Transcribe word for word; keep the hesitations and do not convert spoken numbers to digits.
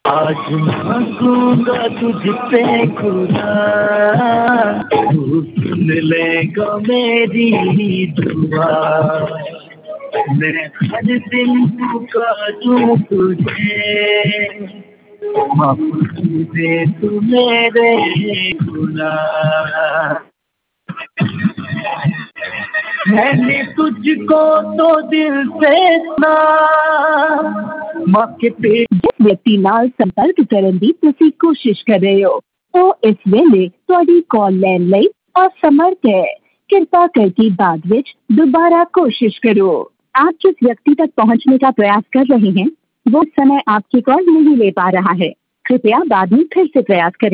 आज मांगूंगा तुझसे खुदा, तू सुन लेगा मेरी दुआ। मैं हर दिन पुकारूं तुझे, माफ दे तू मेरे गुनाह। मैंने तुझको तो दिल से सुना, माँ के पेट। जिस व्यक्ति नाल संपर्क करने की तुसी कोशिश कर रहे हो वो इस वेले थोड़ी कॉल लैन लई असमर्थ है। कृपा करके बाद विच दोबारा कोशिश करो। आप जिस व्यक्ति तक पहुंचने का प्रयास कर रहे हैं वो इस समय आपकी कॉल नहीं ले पा रहा है। कृपया बाद में फिर से प्रयास करें।